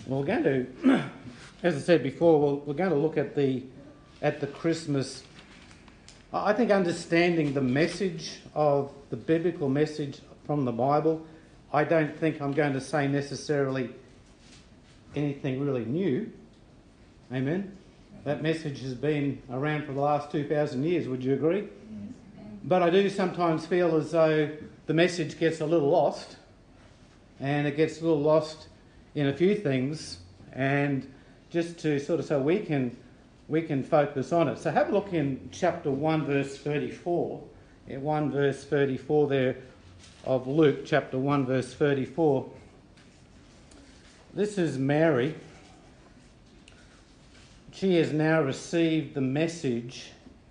We're going to, as I said before, we're going to look at the Christmas. I think understanding the message of the biblical message from the Bible. I don't think I'm going to say necessarily anything really new. Amen. That message has been around for the last 2,000 years. Would you agree? Yes. But I do sometimes feel as though the message gets a little lost, and it gets a little lost in a few things, and just to sort of so we can focus on it. So have a look in chapter 1 verse 34. In 1 verse 34 there of Luke, chapter 1 verse 34. This is Mary. She has now received the message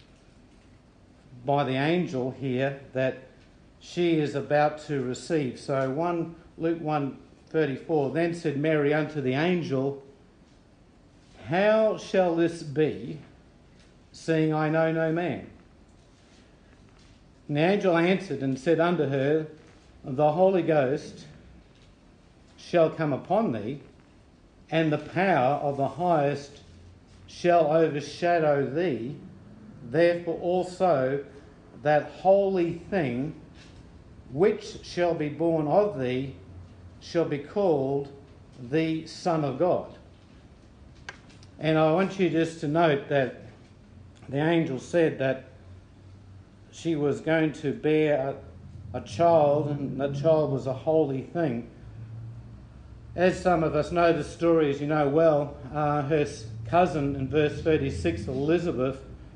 by the angel here that she is about to receive. So Luke 1:34, then said Mary unto the angel, how shall this be, seeing I know no man? And the angel answered and said unto her, the Holy Ghost shall come upon thee, and the power of the highest shall overshadow thee. Therefore also that holy thing which shall be born of thee shall be called the Son of God. And I want you just to note that the angel said that she was going to bear a child, and that child was a holy thing. As some of us know the story, as you know well, her cousin in verse 36, Elizabeth,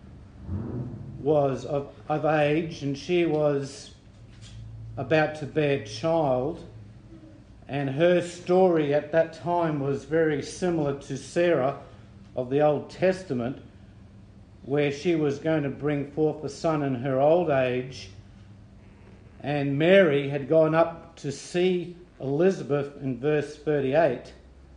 was of age, and she was about to bear child. And her story at that time was very similar to Sarah of the Old Testament, where she was going to bring forth a son in her old age. And Mary had gone up to see Elizabeth in verse 38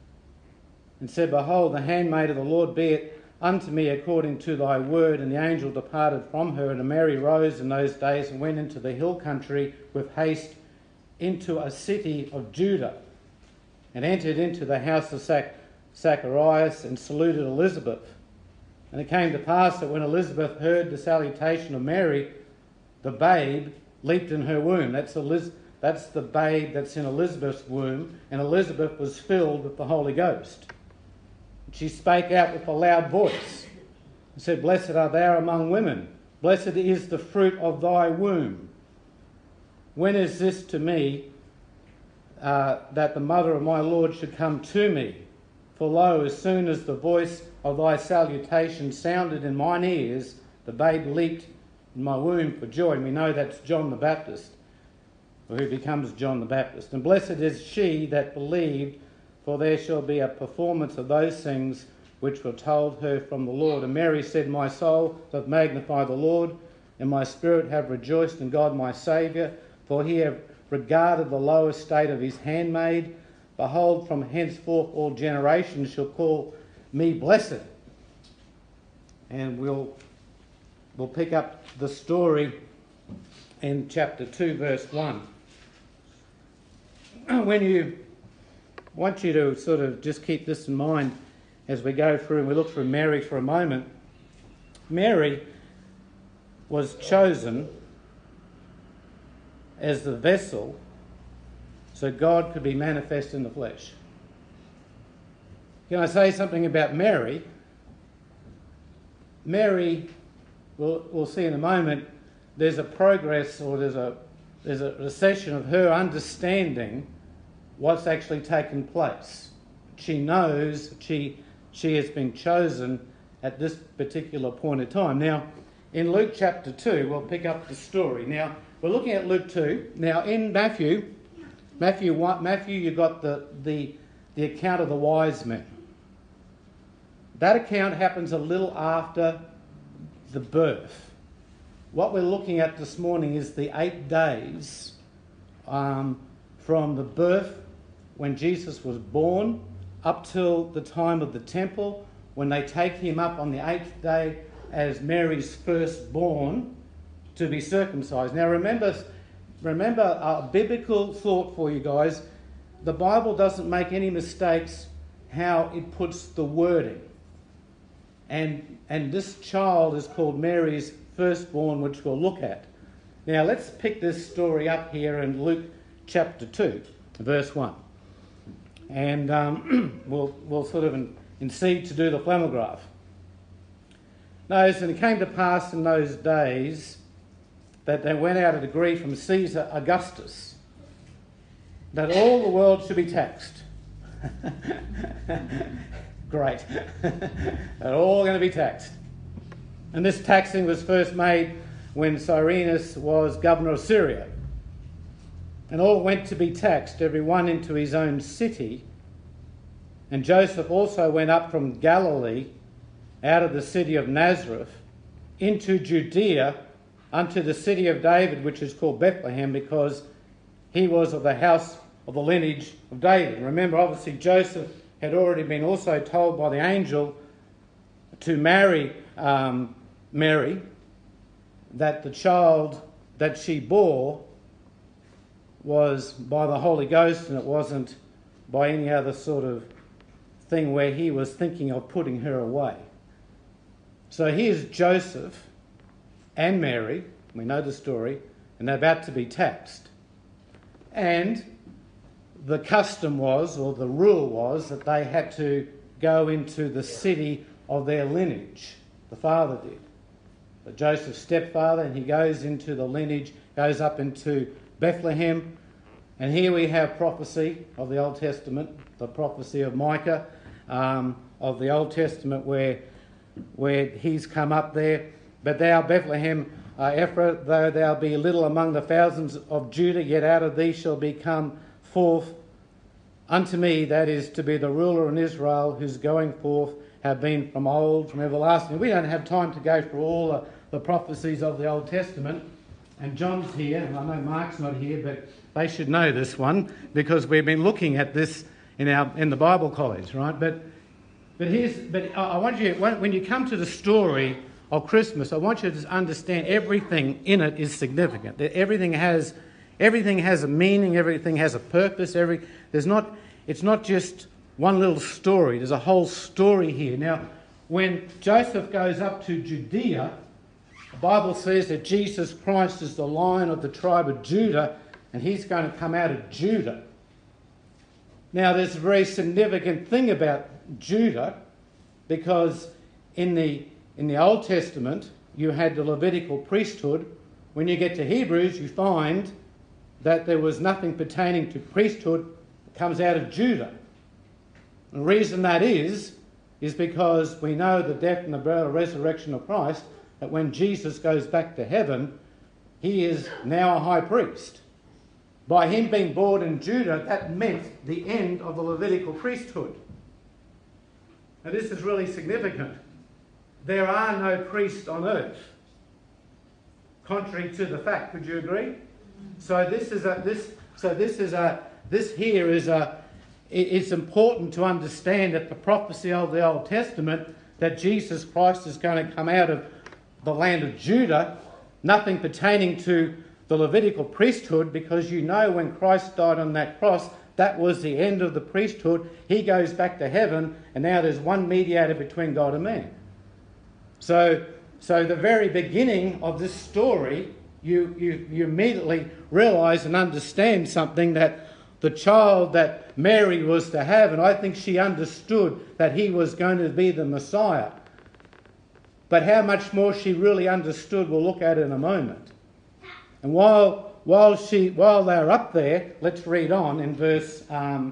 and said, behold, the handmaid of the Lord, be it unto me according to thy word. And the angel departed from her, and Mary rose in those days and went into the hill country with haste into a city of Judah, and entered into the house of Zacharias and saluted Elizabeth. And it came to pass that when Elizabeth heard the salutation of Mary, the babe leaped in her womb. That's the babe that's in Elizabeth's womb, and Elizabeth was filled with the Holy Ghost. She spake out with a loud voice and said, blessed art thou among women, blessed is the fruit of thy womb. When is this to me, that the mother of my Lord should come to me? For lo, as soon as the voice of thy salutation sounded in mine ears, the babe leaped in my womb for joy. And we know that's John the Baptist, or who becomes John the Baptist. And blessed is she that believed, for there shall be a performance of those things which were told her from the Lord. And Mary said, my soul doth magnify the Lord, and my spirit have rejoiced in God my Saviour, for he hath regarded the low estate of his handmaid. Behold, from henceforth all generations shall call me blessed. And we'll pick up the story in chapter 2, verse 1. I want you to sort of just keep this in mind as we go through and we look through Mary for a moment. Mary was chosen as the vessel so God could be manifest in the flesh. Can I say something about Mary? Mary, we'll see in a moment, there's a progress, or there's a recession of her understanding what's actually taken place. She knows she has been chosen at this particular point in time. Now, in Luke chapter 2, we'll pick up the story. Now, we're looking at Luke 2. Now, in Matthew, you've got the account of the wise men. That account happens a little after the birth. What we're looking at this morning is the 8 days from the birth, when Jesus was born, up till the time of the temple, when they take him up on the 8th day as Mary's firstborn to be circumcised. Now remember a biblical thought for you guys. The Bible doesn't make any mistakes how it puts the wording. And this child is called Mary's firstborn, which we'll look at. Now let's pick this story up here in Luke chapter 2, verse 1. And we'll sort of proceed to do the flammograph. Notice, and it came to pass in those days that there went out a decree from Caesar Augustus that all the world should be taxed. Great. They're all going to be taxed. And this taxing was first made when Cyrenius was governor of Syria. And all went to be taxed, every one into his own city. And Joseph also went up from Galilee, out of the city of Nazareth, into Judea, unto the city of David, which is called Bethlehem, because he was of the house of the lineage of David. Remember, obviously, Joseph had already been also told by the angel to marry Mary, that the child that she bore was by the Holy Ghost, and it wasn't by any other sort of thing where he was thinking of putting her away. So here's Joseph and Mary, we know the story, and they're about to be taxed. And the custom was, or the rule was, that they had to go into the city of their lineage. The father did. But Joseph's stepfather, and he goes into the lineage, goes up into Bethlehem. And here we have prophecy of the Old Testament, the prophecy of Micah of the Old Testament where he's come up there. But thou, Bethlehem, Ephrathah, though thou be little among the thousands of Judah, yet out of thee shall be come forth unto me, that is to be the ruler in Israel, whose going forth have been from old, from everlasting. We don't have time to go through all the prophecies of the Old Testament. And John's here, and I know Mark's not here, but they should know this one because we've been looking at this in the Bible college, right? But I want you, when you come to the story of Christmas, I want you to understand everything in it is significant. Everything has a meaning. Everything has a purpose. It's not just one little story. There's a whole story here. Now, when Joseph goes up to Judea, the Bible says that Jesus Christ is the Lion of the tribe of Judah, and he's going to come out of Judah. Now, there's a very significant thing about Judah, because in the Old Testament, you had the Levitical priesthood. When you get to Hebrews, you find that there was nothing pertaining to priesthood that comes out of Judah. The reason that is because we know the death and the burial and resurrection of Christ, that when Jesus goes back to heaven, he is now a high priest. By him being born in Judah, that meant the end of the Levitical priesthood. Now this is really significant. There are no priests on earth, contrary to the fact. Would you agree? It's important to understand that the prophecy of the Old Testament that Jesus Christ is going to come out of the land of Judah, nothing pertaining to the Levitical priesthood, because you know when Christ died on that cross, that was the end of the priesthood. He goes back to heaven, and now there's one mediator between God and man. So the very beginning of this story, you immediately realise and understand something, that the child that Mary was to have, and I think she understood that he was going to be the Messiah. But how much more she really understood, we'll look at in a moment. And while they're up there, let's read on in verse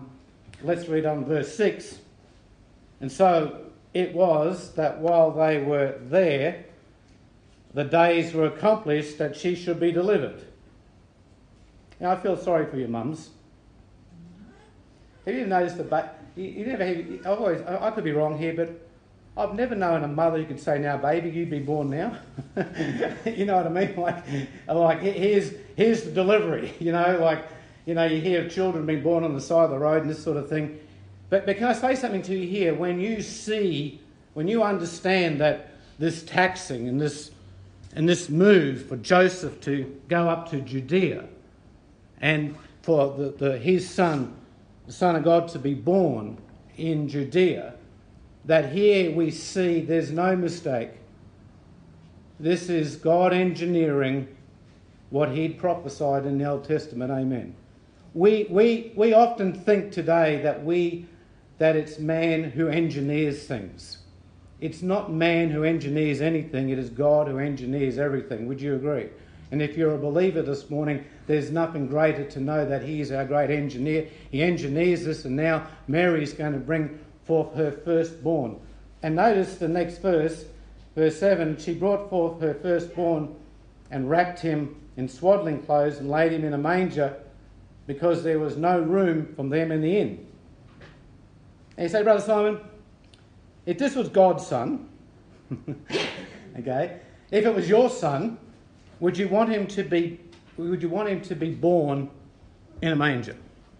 6. And so it was that while they were there, the days were accomplished that she should be delivered. Now I feel sorry for your mums. Have you noticed I could be wrong here, but I've never known a mother who could say, "Now, baby, you be born now." You know what I mean? Like here's the delivery. You hear of children being born on the side of the road and this sort of thing. But can I say something to you here? When you understand that this taxing and this move for Joseph to go up to Judea, and for his son, the Son of God, to be born in Judea, that here we see there's no mistake. This is God engineering what he'd prophesied in the Old Testament. Amen. We often think today that it's man who engineers things. It's not man who engineers anything, it is God who engineers everything. Would you agree? And if you're a believer this morning, there's nothing greater to know that he is our great engineer. He engineers this, and now Mary's going to bring forth her firstborn. And notice the next verse, verse 7, she brought forth her firstborn and wrapped him in swaddling clothes and laid him in a manger, because there was no room for them in the inn. And you say, Brother Simon, if this was God's son, okay, if it was your son, would you want him to be born in a manger?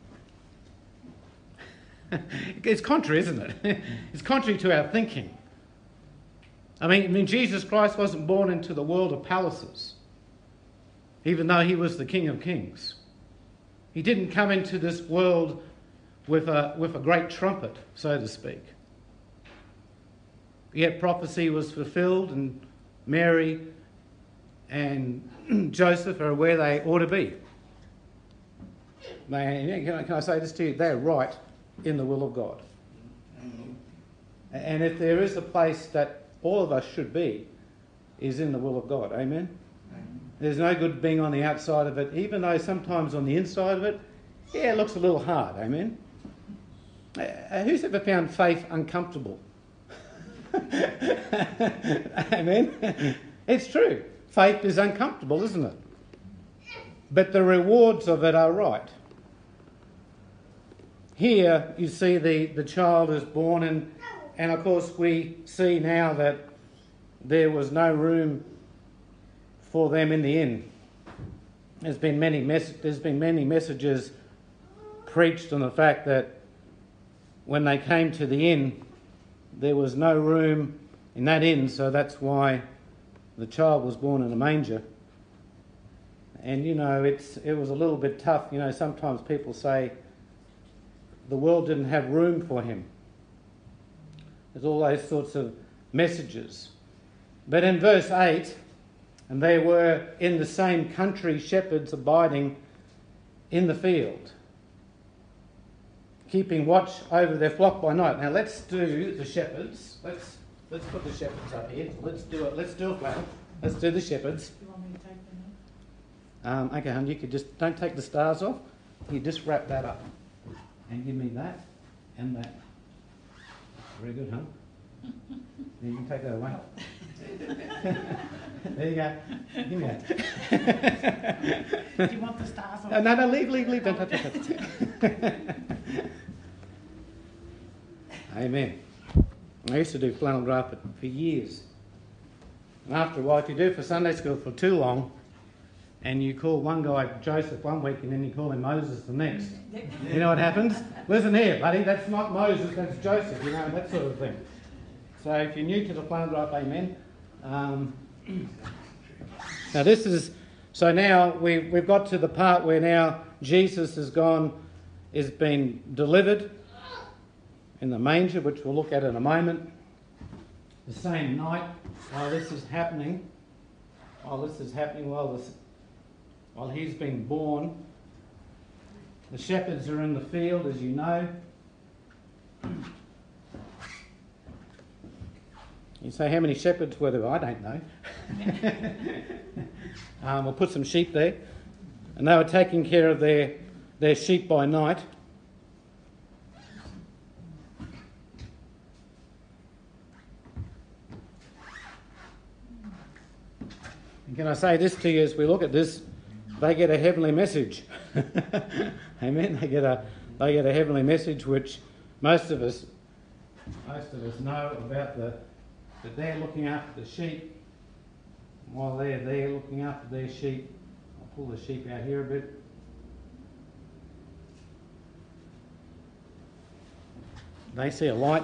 It's contrary, isn't it? It's contrary to our thinking. I mean, Jesus Christ wasn't born into the world of palaces, even though he was the King of Kings. He didn't come into this world with a great trumpet, so to speak. Yet prophecy was fulfilled, and Mary and Joseph are where they ought to be. Can I say this to you? They're right in the will of God. And if there is a place that all of us should be, is in the will of God. Amen? There's no good being on the outside of it, even though sometimes on the inside of it, yeah, it looks a little hard. Amen? Who's ever found faith uncomfortable? Amen? It's true. Faith is uncomfortable, isn't it? But the rewards of it are right. Here you see the child is born, and of course we see now that there was no room for them in the inn. There's been many messages preached on the fact that when they came to the inn, there was no room in that inn, so that's why the child was born in a manger. And you know, it was a little bit tough. You know, sometimes people say the world didn't have room for him. There's all those sorts of messages. But in verse 8, and they were in the same country shepherds abiding in the field, keeping watch over their flock by night. Now let's do the shepherds. Let's put the shepherds up here. Let's do it. Let's do it well. Let's do the shepherds. You want me to take them Okay, hon, you could just, don't take the stars off. You just wrap that up. And give me that and that. Very good, hon. You can take that away. There you go. Give me that. Do you want the stars off? No, leave. Don't touch it. Amen. I used to do flannel graph for years. And after a while, if you do it for Sunday school for too long, and you call one guy Joseph one week and then you call him Moses the next, you know what happens? Listen here, buddy, that's not Moses, that's Joseph, you know, that sort of thing. So if you're new to the flannel graph, amen. Now this is, so now we've got to the part where now Jesus has been delivered in the manger, which we'll look at in a moment. The same night, while he's been born, the shepherds are in the field, as you know. You say, how many shepherds were there? I don't know. We'll put some sheep there. And they were taking care of their sheep by night. And can I say this to you as we look at this? They get a heavenly message. Amen. They get a heavenly message which most of us know about, that they're looking after the sheep. While they're there looking after their sheep, I'll pull the sheep out here a bit. They see a light.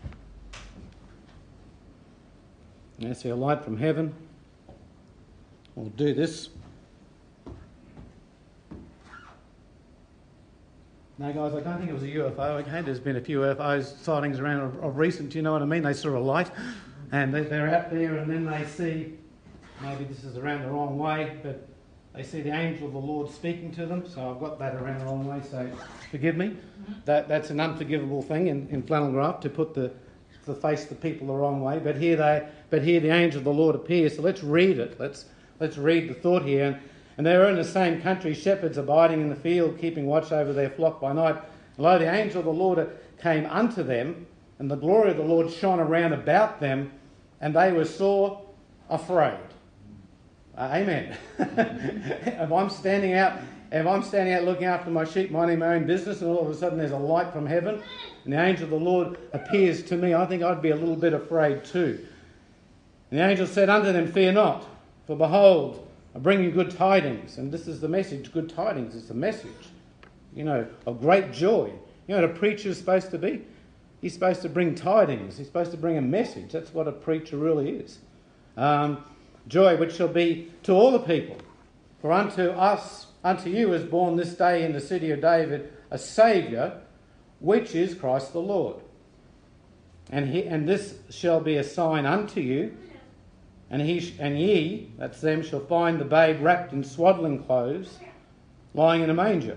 They see a light from heaven. We'll do this. No, guys, I don't think it was a UFO. Okay, there's been a few UFO sightings around of recent, do you know what I mean? They sort of light, and they're out there, and then they see, maybe this is around the wrong way, but they see the angel of the Lord speaking to them. So I've got that around the wrong way, so forgive me. That's an unforgivable thing in flannel graph, to put the face the people the wrong way. But here the angel of the Lord appears. So let's read it. Let's read the thought here. And they were in the same country, shepherds abiding in the field, keeping watch over their flock by night. And lo, the angel of the Lord came unto them, and the glory of the Lord shone around about them, and they were sore afraid. Amen. If I'm standing out looking after my sheep, minding my own business, and all of a sudden there's a light from heaven, and the angel of the Lord appears to me, I think I'd be a little bit afraid too. And the angel said unto them, Fear not, for behold, I bring you good tidings. And this is the message, good tidings. It's the message, of great joy. You know what a preacher is supposed to be? He's supposed to bring tidings. He's supposed to bring a message. That's what a preacher really is. Joy which shall be to all the people. For unto you is born this day in the city of David a Saviour, which is Christ the Lord. And this shall be a sign unto you. And ye, that's them, shall find the babe wrapped in swaddling clothes, lying in a manger.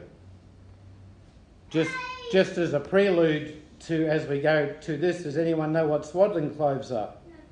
Just as a prelude to, as we go to this, does anyone know what swaddling clothes are?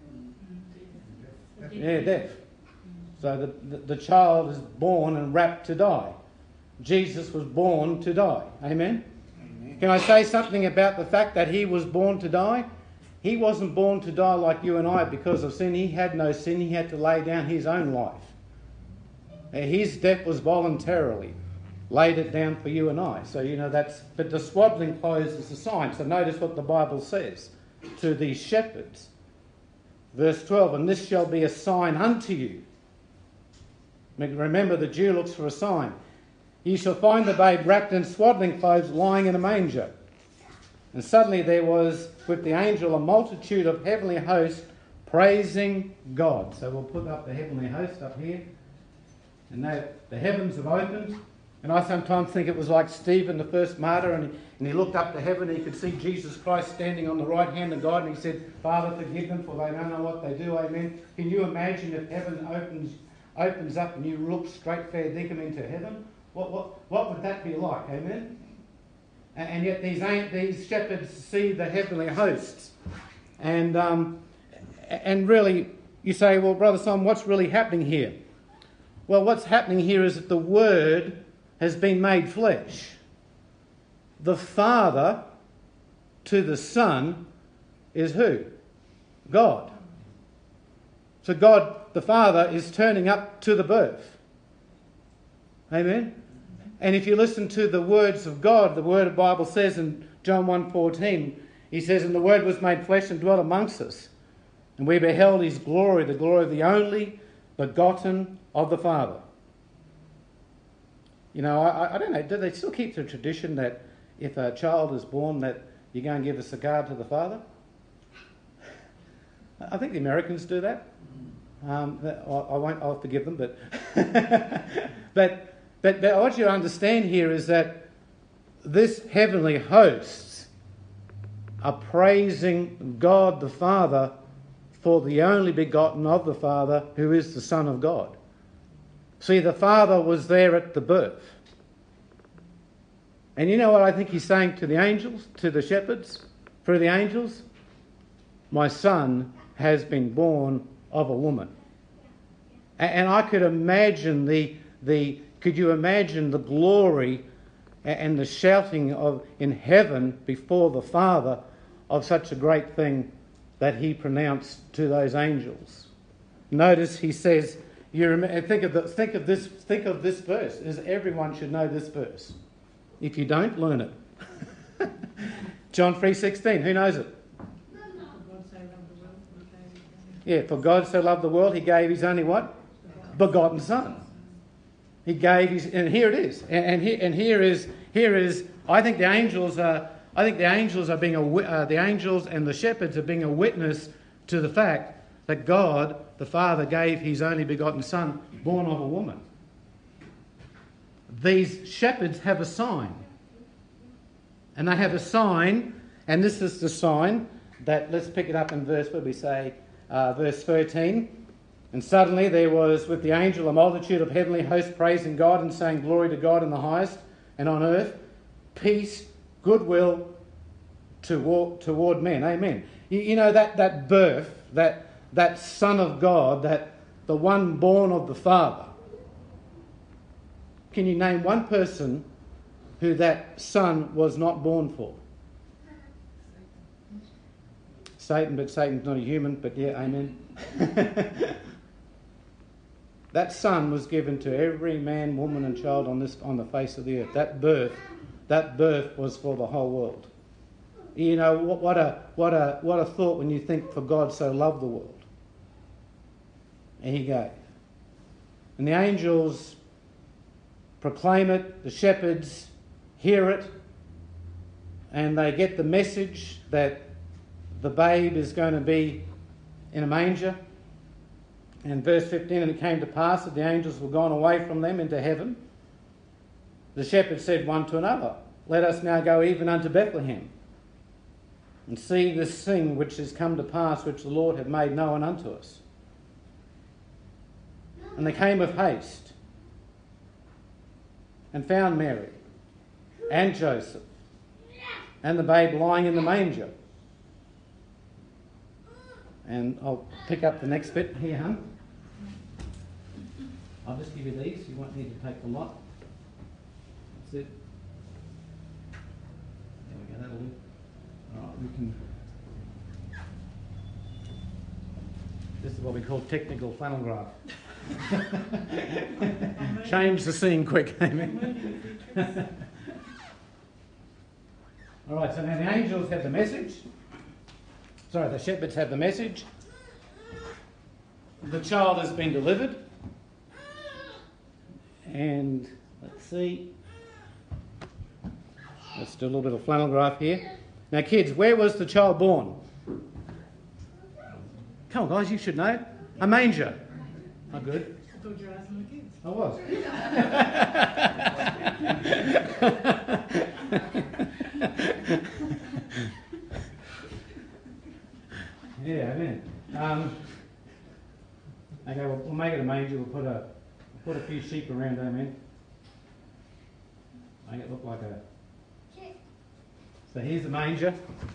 Yeah, death. So the child is born and wrapped to die. Jesus was born to die. Amen? Amen? Can I say something about the fact that he was born to die? He wasn't born to die like you and I because of sin. He had no sin. He had to lay down his own life. His death was voluntarily laid it down for you and I. So, but the swaddling clothes is a sign. So notice what the Bible says to these shepherds. Verse 12, and this shall be a sign unto you. Remember, the Jew looks for a sign. You shall find the babe wrapped in swaddling clothes, lying in a manger. And suddenly there was with the angel a multitude of heavenly hosts praising God. So we'll put up the heavenly host up here. And the heavens have opened. And I sometimes think it was like Stephen, the first martyr, and he looked up to heaven and he could see Jesus Christ standing on the right hand of God, and he said, Father, forgive them, for they don't know what they do. Amen. Can you imagine if heaven opens up and you look straight fair dinkum into heaven? What would that be like? Amen. And yet these shepherds see the heavenly hosts. And really, you say, well, Brother Simon, what's really happening here? Well, what's happening here is that the Word has been made flesh. The Father to the Son is who? God. So God, the Father, is turning up to the birth. Amen? And if you listen to the words of God, the Word of the Bible says in John 1:14, he says, and the Word was made flesh and dwelt amongst us. And we beheld his glory, the glory of the only begotten of the Father. I don't know, do they still keep the tradition that if a child is born that you go and give a cigar to the father? I think the Americans do that. I'll forgive them, but but I want you to understand here is that this heavenly hosts are praising God the Father for the only begotten of the Father, who is the Son of God. See, the Father was there at the birth. And you know what I think he's saying to the angels, to the shepherds, through the angels? My son has been born of a woman. And I could imagine could you imagine the glory and the shouting in heaven before the Father of such a great thing that he pronounced to those angels? Notice he says, think of this verse, as everyone should know this verse. If you don't, learn it. John 3:16, who knows it? Yeah, for God so loved the world, he gave his only what? Begotten Son. He gave his, and here it is. And here is. I think the angels are being the angels and the shepherds are being a witness to the fact that God, the Father, gave his only begotten Son, born of a woman. These shepherds have a sign. And they have a sign, and this is the sign that, let's pick it up in verse, where we say, verse 13. And suddenly there was with the angel a multitude of heavenly hosts praising God and saying, Glory to God in the highest, and on earth peace, goodwill toward men. Amen. You know, that birth, that Son of God, that the one born of the Father. Can you name one person who that Son was not born for? Satan, but Satan's not a human, but yeah, amen. That Son was given to every man, woman and child on the face of the earth. That birth was for the whole world. You know, what a thought when you think, for God so loved the world. And he gave. And the angels proclaim it, the shepherds hear it, and they get the message that the babe is going to be in a manger. And verse 15, and it came to pass that the angels were gone away from them into heaven. The shepherds said one to another, Let us now go even unto Bethlehem, and see this thing which is come to pass, which the Lord hath made known unto us. And they came with haste, and found Mary, and Joseph, and the babe lying in the manger. And I'll pick up the next bit here, hon. I'll just give you these. You won't need to take the lot. That's it. There we go. That'll do. All right, we can. This is what we call technical flannel graph. Change the scene quick, amen. All right. So now the angels have the message. Sorry, the shepherds have the message. The child has been delivered. And let's see. Let's do a little bit of flannel graph here. Now, kids, where was the child born? Come on, guys, you should know. A manger. Oh, good. I thought you were asking the kids. I was. Yeah, amen. Okay, we'll make it a manger. We'll put a few sheep around, amen. Make it look like a. So here's the manger.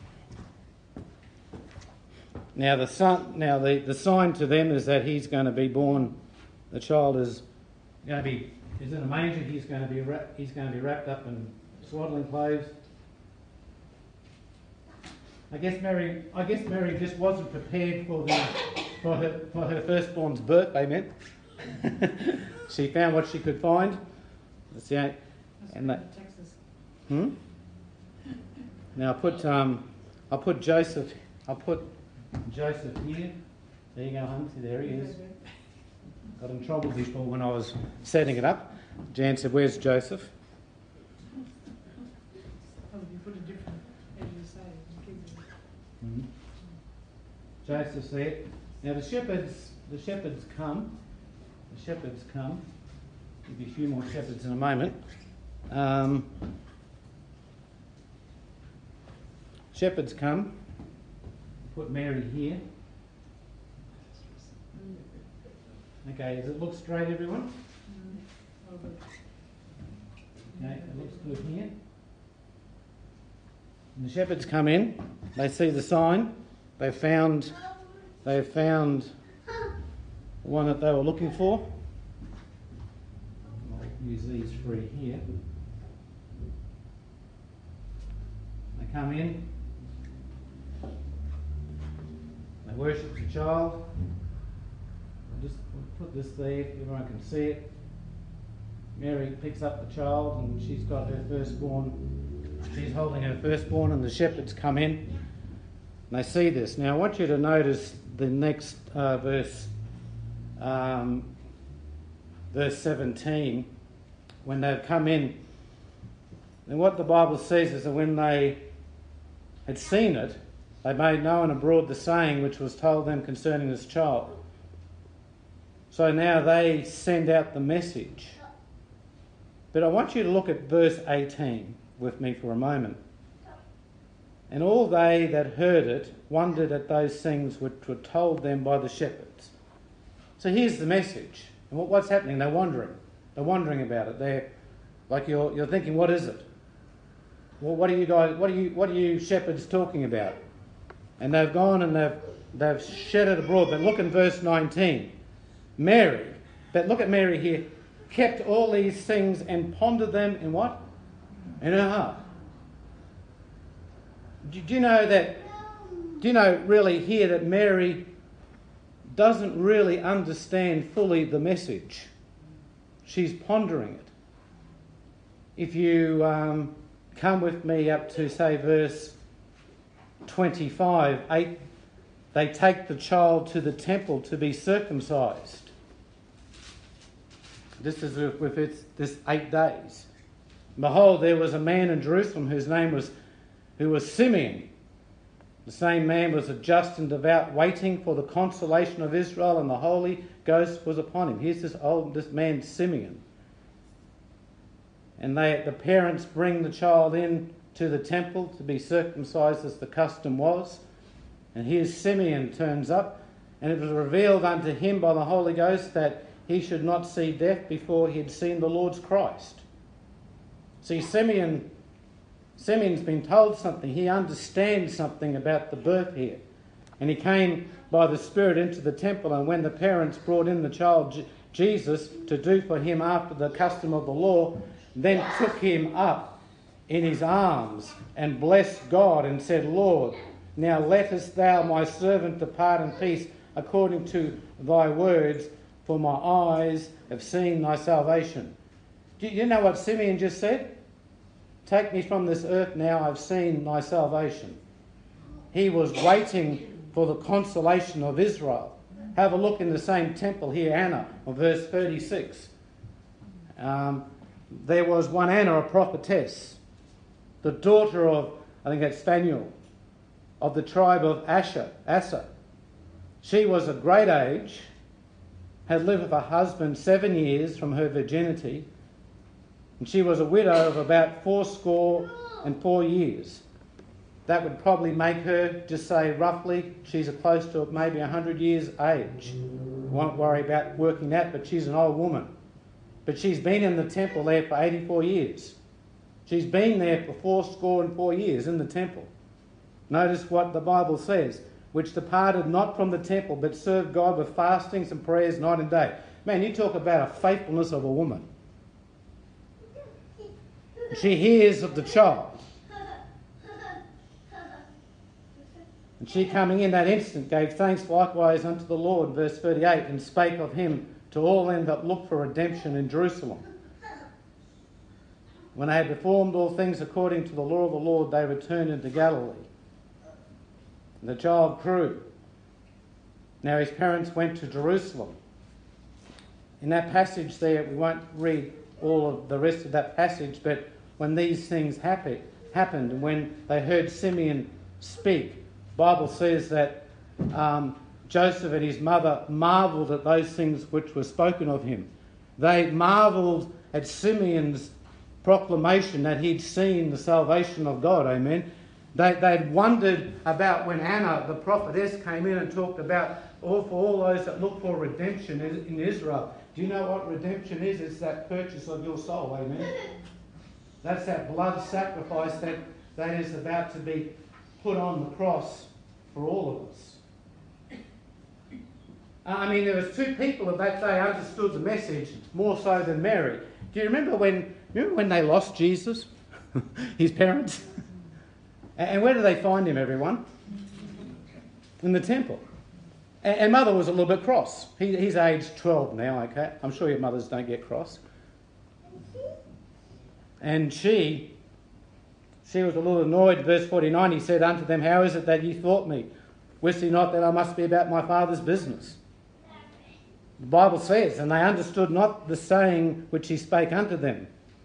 Now the sign to them is that he's going to be born. The child is in a manger. He's going to be wrapped up in swaddling clothes. I guess Mary just wasn't prepared for her firstborn's birth. Amen. She found what she could find. That's the and that. Texas. Now I'll put Joseph. I'll put Joseph here. There you go, hon. See, there he is. Got in trouble before when I was setting it up. Jan said, "Where's Joseph?" Oh, you put a different, as you say, kids. Mm-hmm. Joseph's there. Now the shepherds come. The shepherds come. There'll be a few more shepherds in a moment. Shepherds come. Put Mary here. Okay, does it look straight, everyone? Okay, it looks good here. And the shepherds come in. They see the sign. They've found the one that they were looking for. I'll use these three here. They come in. They worship the child. I'll just put this there, everyone can see it. Mary picks up the child and she's got her firstborn. She's holding her firstborn, and the shepherds come in and they see this. Now I want you to notice the next verse 17. When they've come in, and what the Bible says is that when they had seen it, they made known abroad the saying which was told them concerning this child. So now they send out the message. But I want you to look at verse 18 with me for a moment. And all they that heard it wondered at those things which were told them by the shepherds. So here's the message. And what's happening? They're wondering. They're wondering about it. They're like you're thinking, what is it? Well, what are you guys? What are you shepherds talking about? And they've gone and they've shed it abroad. But look in verse 19. Mary, but look at Mary here, kept all these things and pondered them in what? In her heart. Do you know really here that Mary doesn't really understand fully the message? She's pondering it. If you come with me up to, say, verse 25, 8, they take the child to the temple to be circumcised. This is with this 8 days. Behold, there was a man in Jerusalem who was Simeon. The same man was a just and devout, waiting for the consolation of Israel, and the Holy Ghost was upon him. Here's this man Simeon. And the parents bring the child in to the temple to be circumcised as the custom was. And here's Simeon turns up, and it was revealed unto him by the Holy Ghost that he should not see death before he had seen the Lord's Christ. See, Simeon's been told something. He understands something about the birth here. And he came by the Spirit into the temple, and when the parents brought in the child Jesus to do for him after the custom of the law, then took him up in his arms and blessed God and said, Lord, now lettest thou my servant depart in peace according to thy words, for my eyes have seen thy salvation. Do you know what Simeon just said? Take me from this earth now, I've seen thy salvation. He was waiting for the consolation of Israel. Have a look in the same temple here, Anna, on verse 36. There was one Anna, a prophetess, the daughter of, I think that's Phanuel, of the tribe of Asher. She was of great age, had lived with her husband 7 years from her virginity, and she was a widow of about 84 years. That would probably make her, just say roughly, she's close to maybe 100 years age. Won't worry about working that, but she's an old woman. But she's been in the temple there for 84 years. She's been there for 84 years in the temple. Notice what the Bible says, which departed not from the temple, but served God with fastings and prayers night and day. Man, you talk about a faithfulness of a woman. She hears of the child. And she, coming in that instant, gave thanks likewise unto the Lord, verse 38, and spake of him to all them that looked for redemption in Jerusalem. When they had performed all things according to the law of the Lord, they returned into Galilee. And the child grew. Now his parents went to Jerusalem. In that passage there, we won't read all of the rest of that passage, but when these things happened, and when they heard Simeon speak, the Bible says that Joseph and his mother marvelled at those things which were spoken of him. They marvelled at Simeon's proclamation that he'd seen the salvation of God, amen. They'd wondered about when Anna, the prophetess, came in and talked about for all those that look for redemption in Israel. Do you know what redemption is? It's that purchase of your soul, amen. That's that blood sacrifice that is about to be put on the cross for all of us. I mean, there was two people of that day understood the message more so than Mary. Do you remember when they lost Jesus? His parents? And where do they find him, everyone? In the temple. And mother was a little bit cross. He's aged 12 now, okay? I'm sure your mothers don't get cross. And she was a little annoyed. Verse 49, he said unto them, How is it that ye thought me? Wist ye not that I must be about my Father's business? The Bible says, and they understood not the saying which he spake unto them.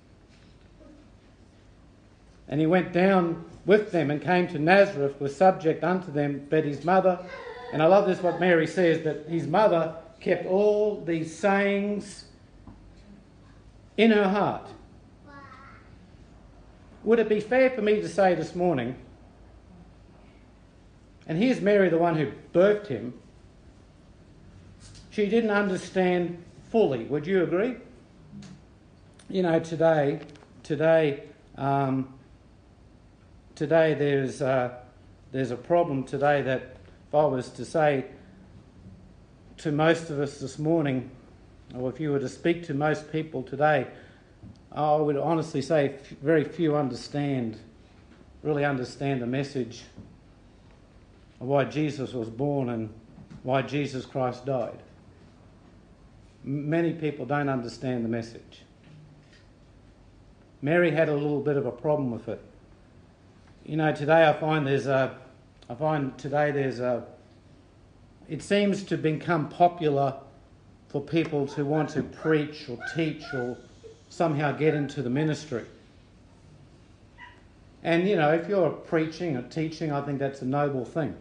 And he went down with them and came to Nazareth, was subject unto them, but his mother, and I love this what Mary says, that his mother kept all these sayings in her heart. Would it be fair for me to say this morning and here's Mary, the one who birthed him, she didn't understand fully. Would you agree? You know, today there's a problem today that if I was to say to most of us this morning, or if you were to speak to most people today, I would honestly say very few really understand the message of why Jesus was born and why Jesus Christ died. Many people don't understand the message. Mary had a little bit of a problem with it. You know, today it seems to become popular for people to want to preach or teach or somehow get into the ministry. And, you know, if you're preaching or teaching, I think that's a noble thing.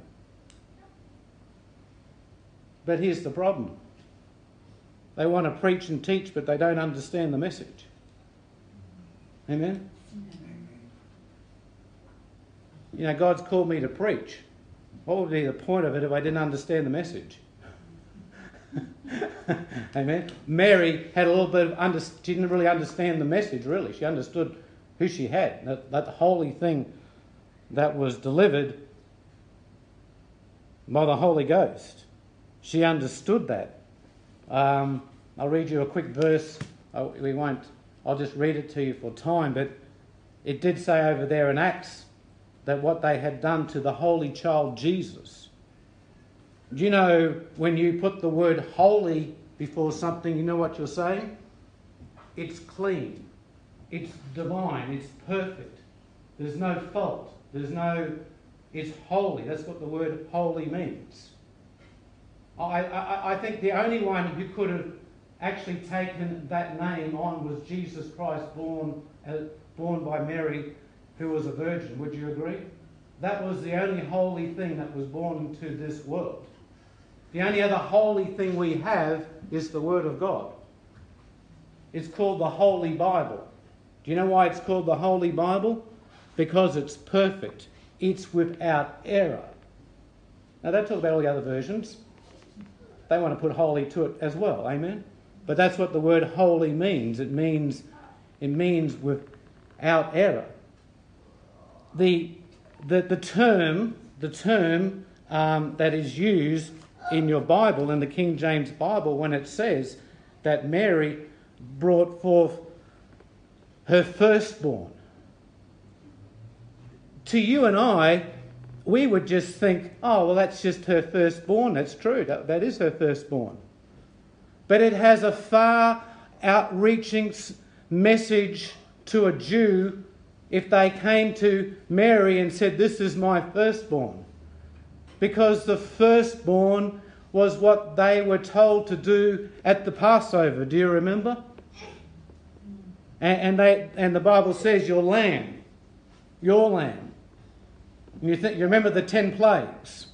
But here's the problem. They want to preach and teach, but they don't understand the message. Amen? You know, God's called me to preach. What would be the point of it if I didn't understand the message? Amen? Mary had a little bit of she didn't really understand the message, really. She understood who she had, that holy thing that was delivered by the Holy Ghost. She understood that. I'll read you a quick verse. I'll just read it to you for time, but it did say over there in Acts that what they had done to the holy child Jesus. Do you know when you put the word holy before something, you know what you're saying? It's clean. It's divine. It's perfect. There's no fault. It's holy. That's what the word holy means. I think the only one who could have actually taken that name on was Jesus Christ, born by Mary, who was a virgin. Would you agree? That was the only holy thing that was born into this world. The only other holy thing we have is the Word of God. It's called the Holy Bible. Do you know why it's called the Holy Bible? Because it's perfect. It's without error. Now, don't talk about all the other versions. They want to put holy to it as well. Amen? But that's what the word holy means. It means without error. The term that is used in your Bible, in the King James Bible, when it says that Mary brought forth her firstborn. To you and I, we would just think, oh, well, that's just her firstborn. That's true. That is her firstborn. But it has a far outreaching message to a Jew if they came to Mary and said, this is my firstborn. Because the firstborn was what they were told to do at the Passover. Do you remember? And the Bible says, your lamb. And you remember the 10 plagues.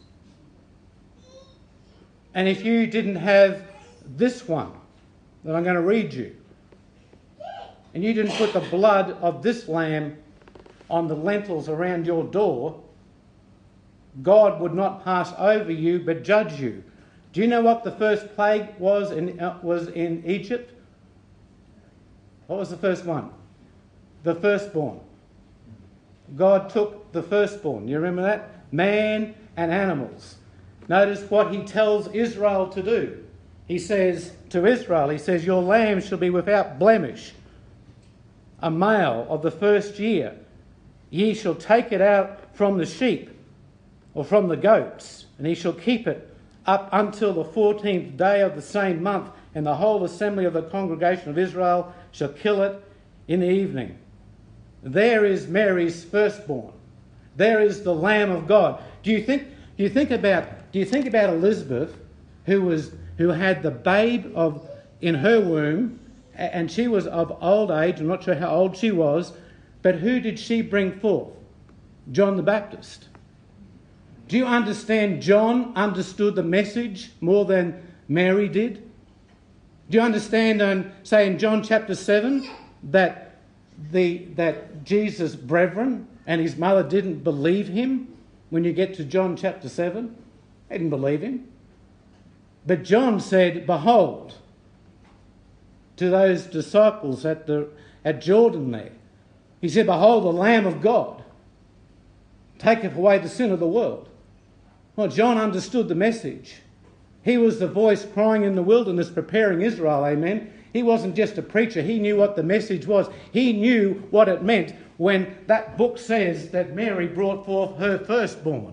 And if you didn't have this one that I'm going to read you, and you didn't put the blood of this lamb on the lintels around your door, God would not pass over you but judge you. Do you know what the first plague was in Egypt? What was the first one? The firstborn. God took the firstborn. You remember that? Man and animals. Notice what he tells Israel to do. He says to Israel, your lamb shall be without blemish, a male of the first year. Ye shall take it out from the sheep or from the goats, and he shall keep it up until the 14th day of the same month, and the whole assembly of the congregation of Israel shall kill it in the evening. There is Mary's firstborn. There is the Lamb of God. Do you think about Elizabeth, who had the babe in her womb, and she was of old age? I'm not sure how old she was, but who did she bring forth? John the Baptist. Do you understand? John understood the message more than Mary did. Do you understand? Say in John chapter 7 that Jesus' brethren and his mother didn't believe him when you get to John chapter 7. They didn't believe him. But John said, behold, to those disciples at Jordan there. He said, behold, the Lamb of God taketh away the sin of the world. Well, John understood the message. He was the voice crying in the wilderness, preparing Israel, amen. He wasn't just a preacher. He knew what the message was. He knew what it meant when that book says that Mary brought forth her firstborn.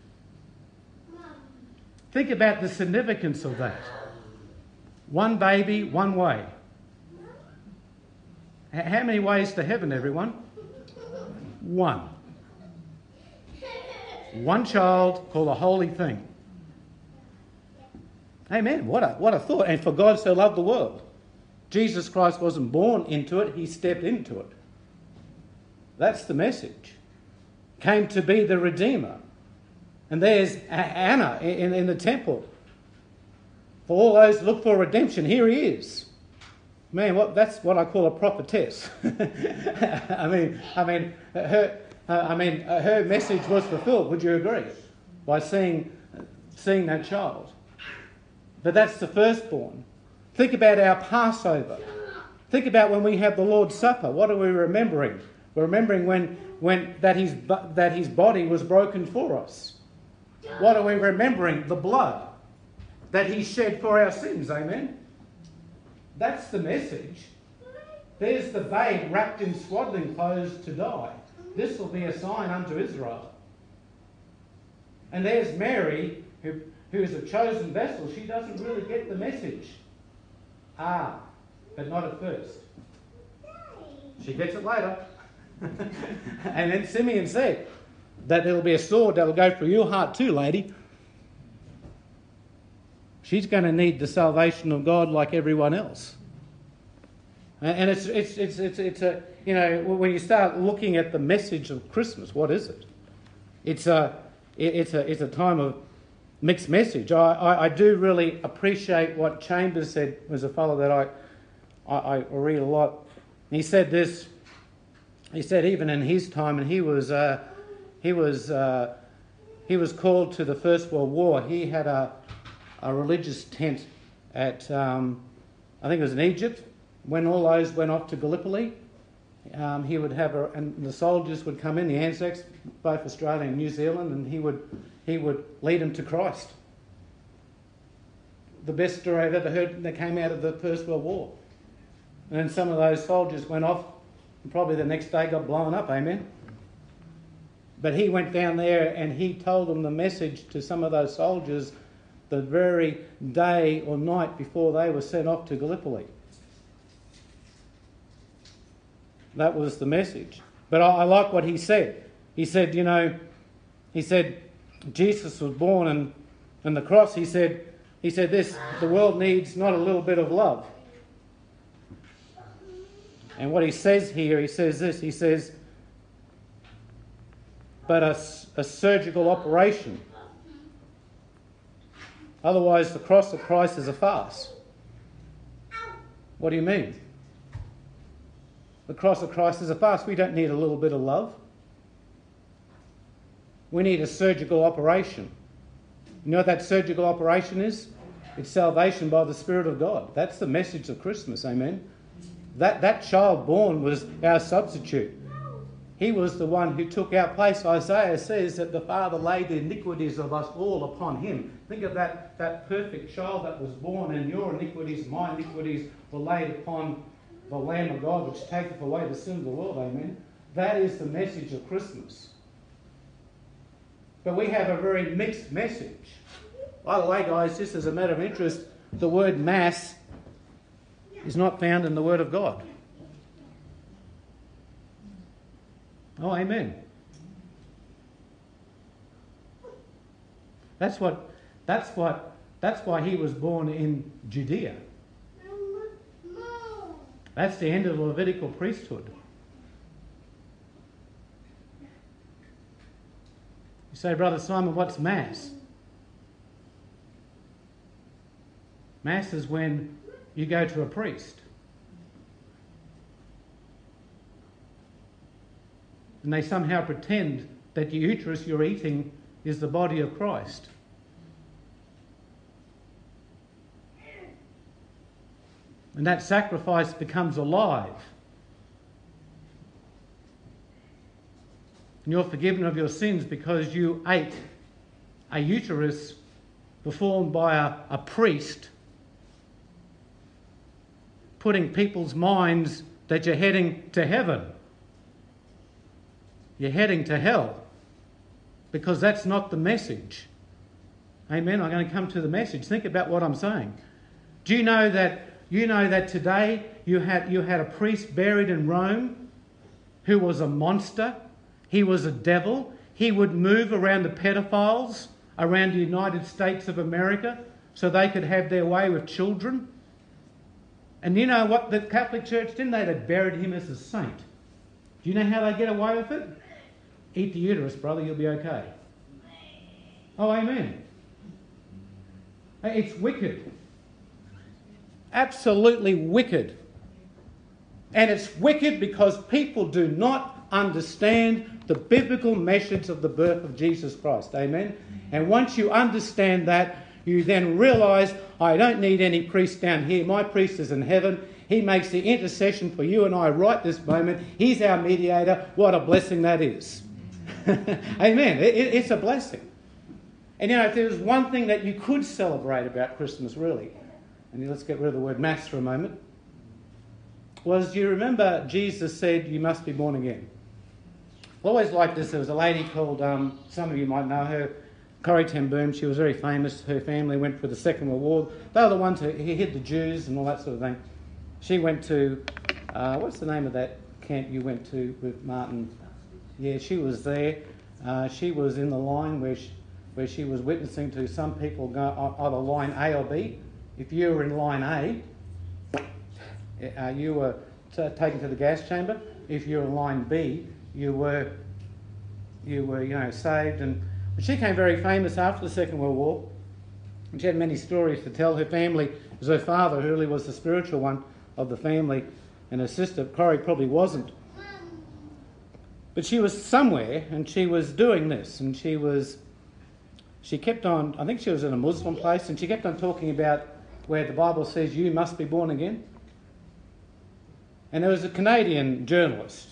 Think about the significance of that. One baby, one way. How many ways to heaven, everyone? One. One child called a holy thing. Amen. What a thought. And for God so loved the world. Jesus Christ wasn't born into it, he stepped into it. That's the message. Came to be the Redeemer. And there's Anna in the temple. For all those who look for redemption, here he is. Man, that's what I call a prophetess. Her message was fulfilled. Would you agree? By seeing that child. But that's the firstborn. Think about our Passover. Think about when we have the Lord's Supper. What are we remembering? We're remembering when that his body was broken for us. What are we remembering? The blood that he shed for our sins. Amen? That's the message. There's the babe wrapped in swaddling clothes to die. This will be a sign unto Israel. And there's Mary, who is a chosen vessel. She doesn't really get the message. But not at first. She gets it later. And then Simeon said that there'll be a sword that'll go through your heart too, lady. She's going to need the salvation of God like everyone else. And it's a, you know, when you start looking at the message of Christmas, what is it? It's a time of mixed message. I do really appreciate what Chambers said. Was a fellow that I read a lot. He said this. He said even in his time, and he was called to the First World War. He had a religious tent at I think it was in Egypt. When all those went off to Gallipoli, he would have and the soldiers would come in, the Anzacs, both Australia and New Zealand, and he would lead them to Christ. The best story I've ever heard that came out of the First World War. And then some of those soldiers went off, and probably the next day got blown up, amen? But he went down there and he told them the message to some of those soldiers the very day or night before they were sent off to Gallipoli. That was the message. But I like what he said. He said, Jesus was born and the cross, he said this, the world needs not a little bit of love. And what he says here, he says this, he says, but a surgical operation. Otherwise, the cross of Christ is a farce. What do you mean? The cross of Christ is a farce. We don't need a little bit of love. We need a surgical operation. You know what that surgical operation is? It's salvation by the Spirit of God. That's the message of Christmas, amen? That child born was our substitute. He was the one who took our place. Isaiah says that the Father laid the iniquities of us all upon him. Think of that perfect child that was born, and your iniquities, my iniquities, were laid upon the Lamb of God, which taketh away the sin of the world, amen? That is the message of Christmas. But we have a very mixed message. By the way, guys, just as a matter of interest, the word mass is not found in the Word of God. Oh, amen. That's why he was born in Judea. That's the end of the Levitical priesthood. You say, Brother Simon, what's Mass? Mass is when you go to a priest. And they somehow pretend that the uterus you're eating is the body of Christ. And that sacrifice becomes alive. And you're forgiven of your sins because you ate a uterus performed by a priest, putting people's minds that you're heading to heaven. You're heading to hell, because that's not the message. Amen. I'm going to come to the message. Think about what I'm saying. Do you know that today you had a priest buried in Rome who was a monster? He was a devil. He would move around the pedophiles around the United States of America so they could have their way with children. And you know what the Catholic Church did? They buried him as a saint. Do you know how they get away with it? Eat the uterus, brother, you'll be okay. Oh, amen. It's wicked. Absolutely wicked. And it's wicked because people do not understand the biblical message of the birth of Jesus Christ. Amen. And once you understand that, you then realise, I don't need any priest down here. My priest is in heaven. He makes the intercession for you and I right this moment. He's our mediator. What a blessing that is. Amen. It's a blessing. And you know, if there's one thing that you could celebrate about Christmas, really, and let's get rid of the word mass for a moment, was, do you remember Jesus said, you must be born again? I always liked this. There was a lady called, some of you might know her, Corrie ten Boom. She was very famous. Her family went for the Second World War. They were the ones who hid the Jews and all that sort of thing. She went to, what's the name of that camp you went to with Martin? Yeah, she was there. She was in the line where she was witnessing to some people go either line A or B. If you were in line A, you were taken to the gas chamber. If you were in line B, you were saved. And she became very famous after the Second World War. And she had many stories to tell. Her family was her father, who really was the spiritual one of the family, and her sister, Corrie, probably wasn't. But she was somewhere, and she was doing this, and she kept on, I think she was in a Muslim place, and she kept on talking about where the Bible says you must be born again. And there was a Canadian journalist.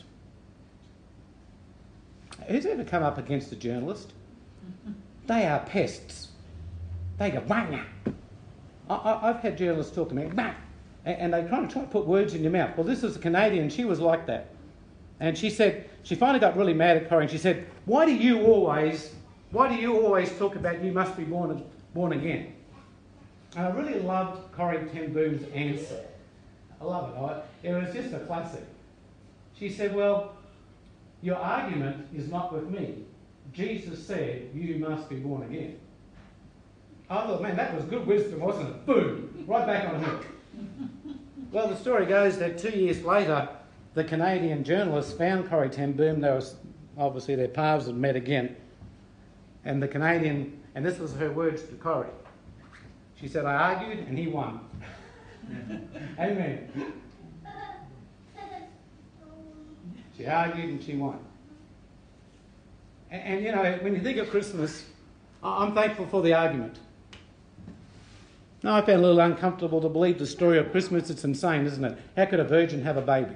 Who's ever come up against a journalist? They are pests. They go, bang. I've had journalists talk to me, bang, and they try to put words in your mouth. Well, this is a Canadian. She was like that. And she said, she finally got really mad at Corrie, and she said, why do you always talk about you must be born again? And I really loved Corrie ten Boom's answer. I love it. It was just a classic. She said, well, your argument is not with me. Jesus said you must be born again. I thought, man, that was good wisdom, wasn't it? Boom! Right back on her. Well, the story goes that 2 years later, the Canadian journalist found Corrie ten Boom. Obviously their paths had met again. And the Canadian, and this was her words to Corrie. She said, I argued and he won. Amen. She argued and she won. And you know, when you think of Christmas, I'm thankful for the argument. Now, I found it a little uncomfortable to believe the story of Christmas. It's insane, isn't it? How could a virgin have a baby?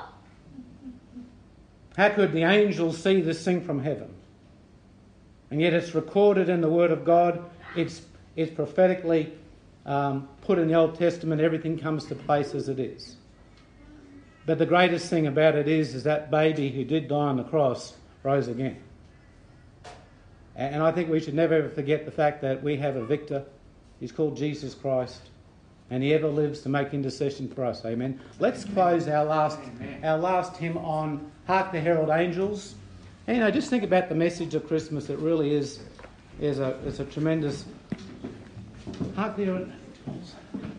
How could the angels see this thing from heaven? And yet it's recorded in the Word of God. It's prophetically put in the Old Testament. Everything comes to place as it is. But the greatest thing about it is that baby who did die on the cross rose again. And I think we should never ever forget the fact that we have a victor. He's called Jesus Christ, and he ever lives to make intercession for us. Amen. Let's close our last hymn on Hark the Herald Angels. And, you know, just think about the message of Christmas. It really is a tremendous Hark the Herald Angels.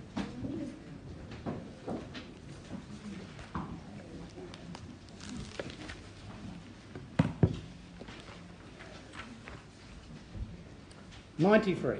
'93.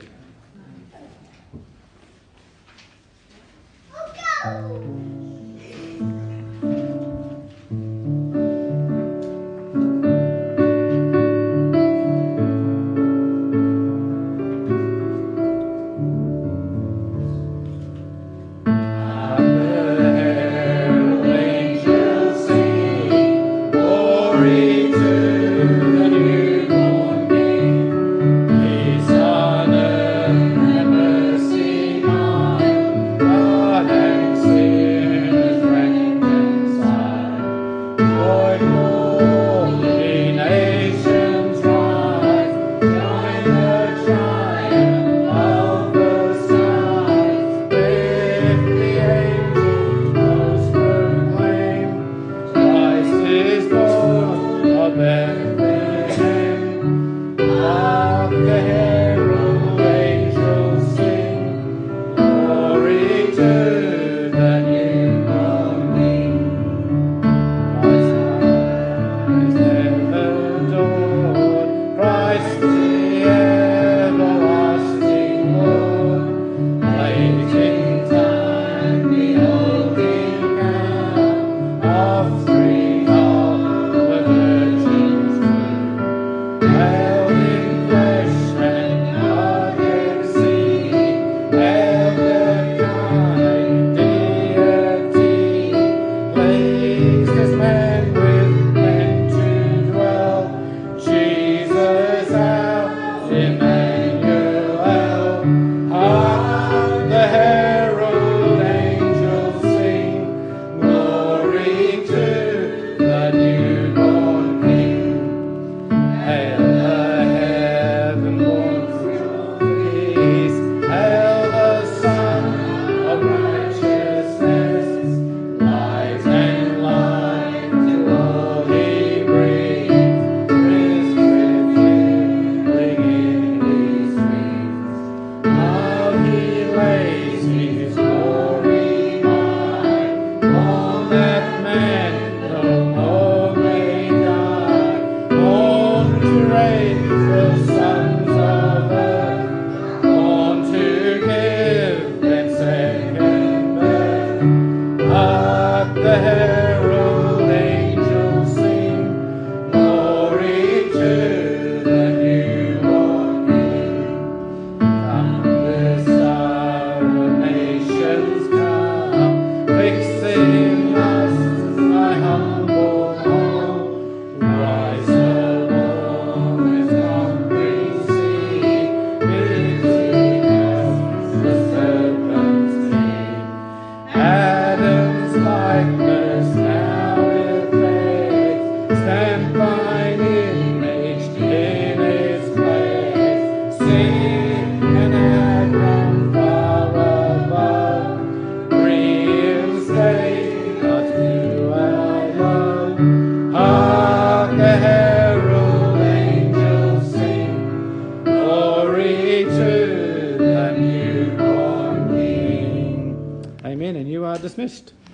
Amen, and you are dismissed.